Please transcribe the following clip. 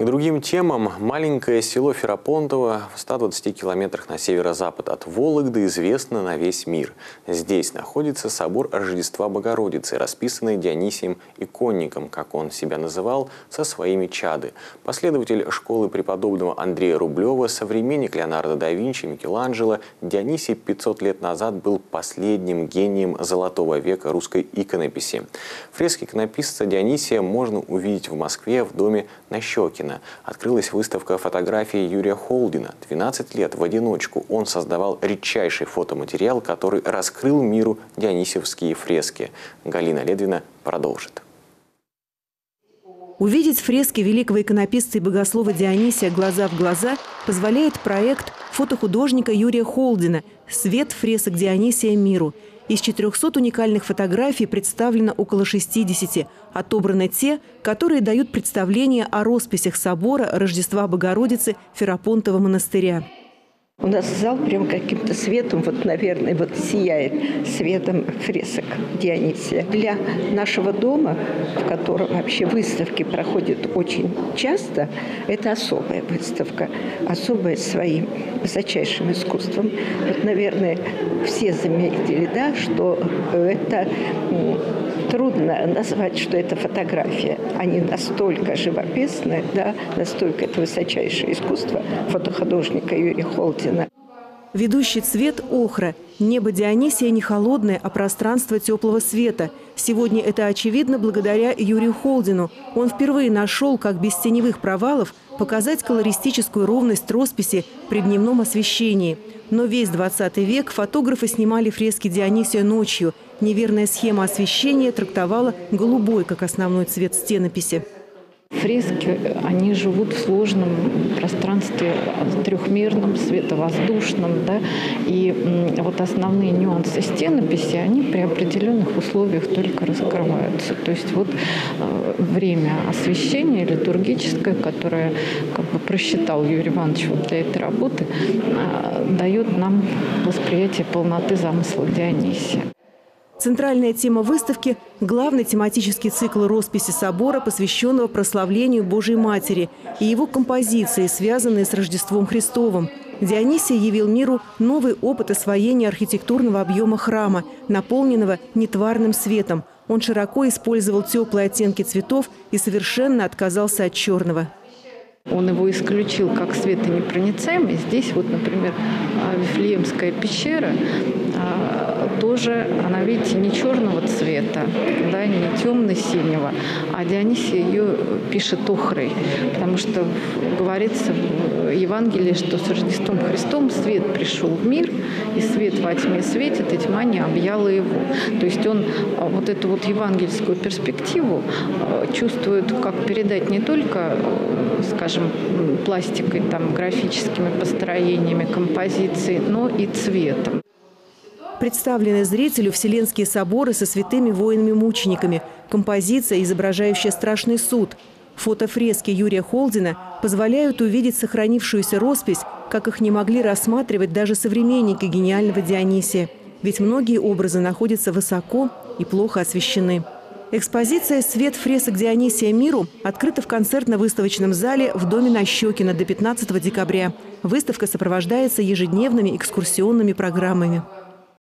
К другим темам. Маленькое село Ферапонтово в 120 километрах на северо-запад от Вологды известно на весь мир. Здесь находится собор Рождества Богородицы, расписанный Дионисием Иконником, как он себя называл, со своими чады. Последователь школы преподобного Андрея Рублева, современник Леонардо да Винчи, Микеланджело, Дионисий 500 лет назад был последним гением золотого века русской иконописи. Фрески иконописца Дионисия можно увидеть в Москве в доме Нащекина. Открылась выставка фотографий Юрия Холдина. 12 лет в одиночку он создавал редчайший фотоматериал, который раскрыл миру дионисиевские фрески. Галина Ледвина продолжит. Увидеть фрески великого иконописца и богослова Дионисия глаза в глаза позволяет проект фотохудожника Юрия Холдина «Свет фресок Дионисия миру». Из 400 уникальных фотографий представлено около 60. Отобраны те, которые дают представление о росписях собора Рождества Богородицы Ферапонтова монастыря. У нас зал прям каким-то светом, наверное, сияет светом фресок Дионисия. Для нашего дома, в котором вообще выставки проходят очень часто, это особая выставка, особая своим высочайшим искусством. Наверное, все заметили, да, что это трудно назвать, что это фотография. Они настолько живописны, да, настолько это высочайшее искусство фотохудожника Юрия Холдина. Ведущий цвет – охра. Небо Дионисия не холодное, а пространство теплого света. Сегодня это очевидно благодаря Юрию Холдину. Он впервые нашел, как без теневых провалов показать колористическую ровность росписи при дневном освещении. Но весь 20 век фотографы снимали фрески Дионисия ночью. Неверная схема освещения трактовала голубой как основной цвет стенописи. Фрески, они живут в сложном пространстве, трехмерном, световоздушном, да, и основные нюансы стенописи, они при определенных условиях только раскрываются. То есть время освещения литургическое, которое просчитал Юрий Иванович для этой работы, дает нам восприятие полноты замысла Дионисия. Центральная тема выставки – главный тематический цикл росписи собора, посвященного прославлению Божией Матери и его композиции, связанные с Рождеством Христовым. Дионисий явил миру новый опыт освоения архитектурного объема храма, наполненного нетварным светом. Он широко использовал теплые оттенки цветов и совершенно отказался от черного. Он его исключил как светонепроницаемый. Здесь, например, Вифлеемская пещера, тоже она, видите, не черного цвета, да, не темно-синего, а Дионисий ее пишет охрой, потому что говорится в Евангелии, что с Рождеством Христом свет пришел в мир, и свет во тьме светит, и тьма не объяла его. То есть он эту евангельскую перспективу чувствует, как передать не только, скажем, пластикой, графическими построениями композиции, но и цветом. Представлены зрителю Вселенские соборы со святыми воинами-мучениками, композиция, изображающая страшный суд. Фотофрески Юрия Холдина позволяют увидеть сохранившуюся роспись, как их не могли рассматривать даже современники гениального Дионисия. Ведь многие образы находятся высоко и плохо освещены. Экспозиция «Свет фресок Дионисия миру» открыта в концертно-выставочном зале в доме Нащекина до 15 декабря. Выставка сопровождается ежедневными экскурсионными программами.